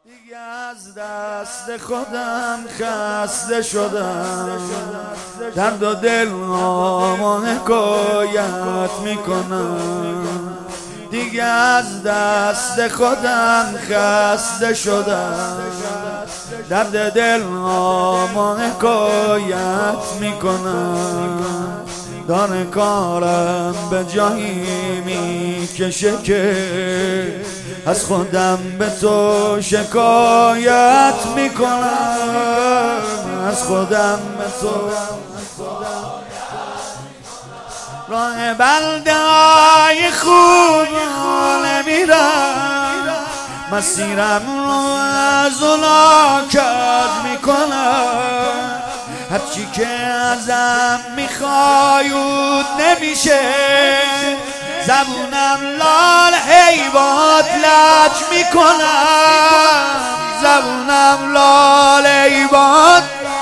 دیگه از دست خودم خسته شدم، درد و دل ما حکایت میکنم. دیگه از دست خودم خسته شدم، درد دل ما حکایت میکنم. داره کارم به جایی میکشه که از خودم به تو شکایت میکنم. از خودم به تو راه بلده های خوب نمیرم، مسیرم رو از اونا کج میکنم. هرچی که ازم میخوایود نمیشه، زبونم لال حیبات لج میکنم. زبونم لال حیبات.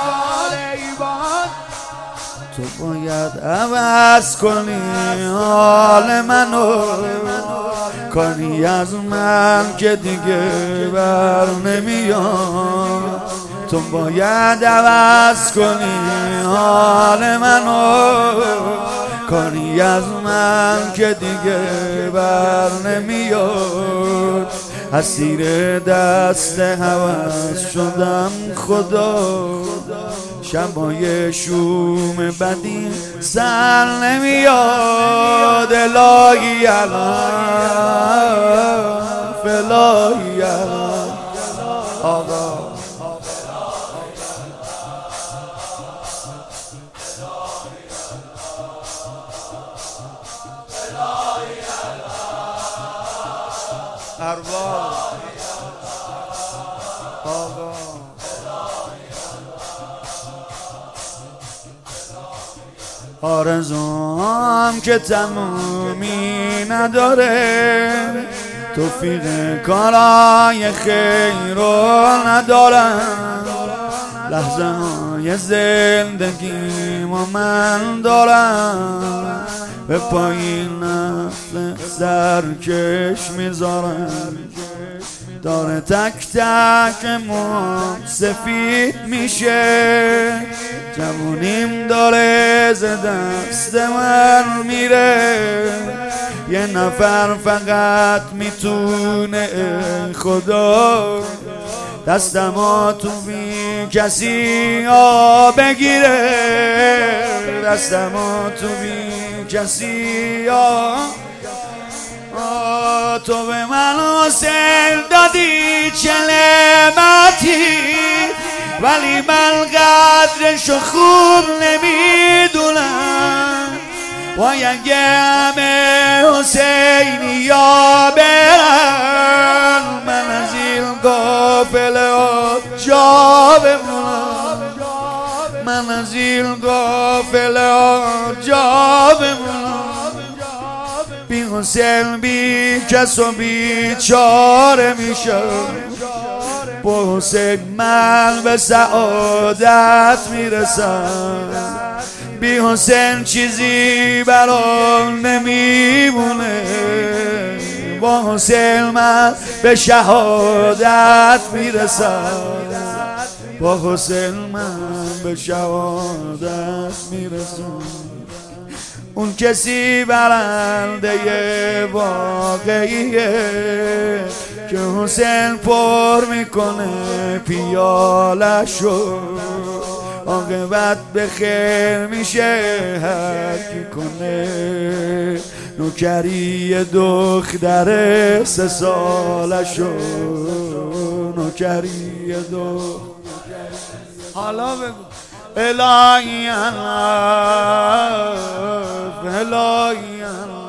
تو باید عوض کنی حال منو، کنی از من که دیگه بر نمیاد. تو باید عوض کنی حال منو، کنی از من که دیگه بر نمیاد. اسیر دست هوس شدم خدا، شبای شوم بدی سر نمیاد. الهی الان فلاهی الان آقا ارواح آقا آرزوام که تمومی نداره، توفیق کارای خیر رو ندارم. لحظه های زندگیمو من دارم، به پایین نفس سرکش میذارم. داره تک تک موام سفید میشه، جوونیم داره ز دست من میره. یه نفر فقط میتونه خدا دستمو تو بی کسی بگیره. دستمو تو بی کسی تو به من حسین دادی چه نعمتی، ولی من قدرشو خوب نمیدونم. وای اگه همه حسینی یا برن، من از این قافله ها جا بمونم. من از این قافله ها جا بمونم. بی حسین بی کس و بی چاره میشم. با حسین من به سعادت میرسم. بی حسین چیزی برام نمیمونه. با حسین من به شهادت میرسم. با حسین من به شهادت میرسم. اون کسی برنده واقعیه که حسین پر میکنه پیالشو. عاقبت به خیر میشه هر کی کنه نوکری دختر 3 سالشو. نوکری حالا بگو الهی الهی